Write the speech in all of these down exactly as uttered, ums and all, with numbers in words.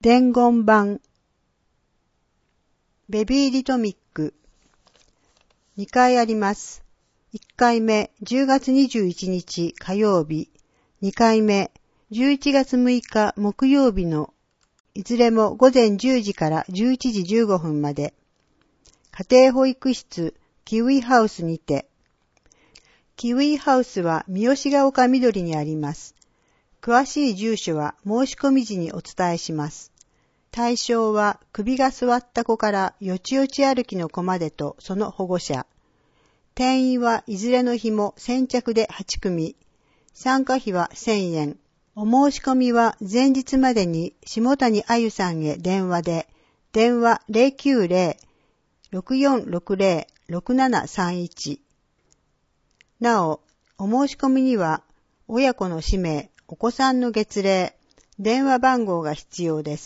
伝言版ベビーリトミックにかいあります。いっかいめじゅうがつにじゅういちにち火曜日、にかいめじゅういちがつむいか木曜日のいずれもごぜんじゅうじからじゅういちじじゅうごふんまで、家庭保育室キウイハウスにて。キウイハウスは三好ヶ丘みどりにあります。詳しい住所は申し込み時にお伝えします。対象は首が座った子からよちよち歩きの子までとその保護者。定員はいずれの日も先着ではちくみ。参加費はせんえん。お申し込みは前日までに下谷あゆさんへ電話で、電話 ゼロきゅうゼロ ろくよんろくゼロ ろくななさんいち。なお、お申し込みには親子の氏名、お子さんの月齢、電話番号が必要です。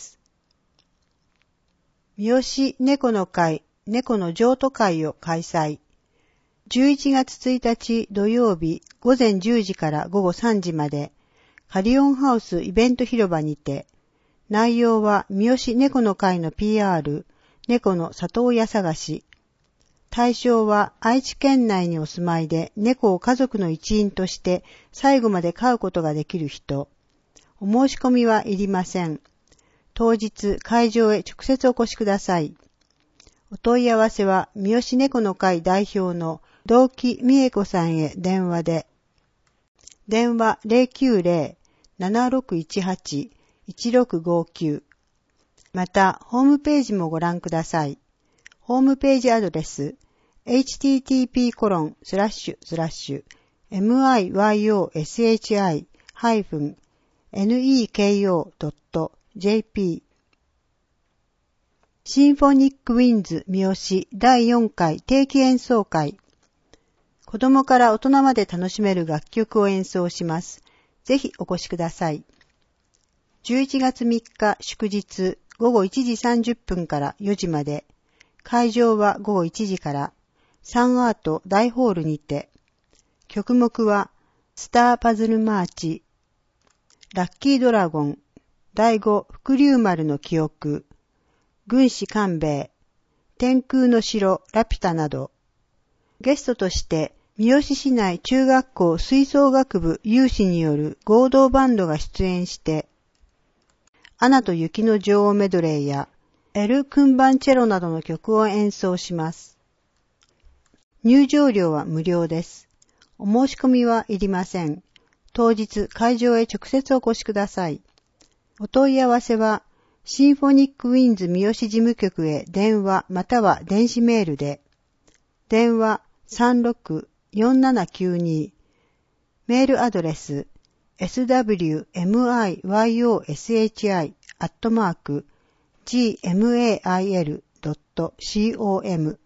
三好猫の会、猫の譲渡会を開催。じゅういちがつついたち土曜日ごぜんじゅうじからごごさんじまで、カリオンハウスイベント広場にて、内容は三好猫の会の ピーアール、猫の里親探し。対象は愛知県内にお住まいで猫を家族の一員として最後まで飼うことができる人。お申し込みはいりません。当日会場へ直接お越しください。お問い合わせは三好猫の会代表の道木美恵子さんへ電話で。電話 ゼロきゅうゼロ ななろくいちはち いちろくごきゅう。また、ホームページもご覧ください。ホームページアドレス エイチティーティーピーコロンスラッシュスラッシュエムアイワイオーエスエイチアイハイフンネコドットジェーピー シンフォニックウィンズ三好だいよんかい定期演奏会。子供から大人まで楽しめる楽曲を演奏します。ぜひお越しください。じゅういちがつみっか祝日ごごいちじさんじゅっぷんからよじまで。会場はごごいちじからサンアート大ホールにて。曲目はスターパズルマーチ、ラッキードラゴン、だいご伏龍丸の記憶、軍師官兵衛、天空の城ラピュタなど。ゲストとして三好市内中学校吹奏楽部有志による合同バンドが出演して、アナと雪の女王メドレーやエル・クンバンチェロなどの曲を演奏します。入場料は無料です。お申し込みはいりません。当日会場へ直接お越しください。お問い合わせはシンフォニックウィンズ三好事務局へ電話または電子メールで。電話 さんろくよんななきゅうに。メールアドレス エスダブリューエムアイワイオーエスエイチアイ アットマーク ジーエムエーアイエルドットコム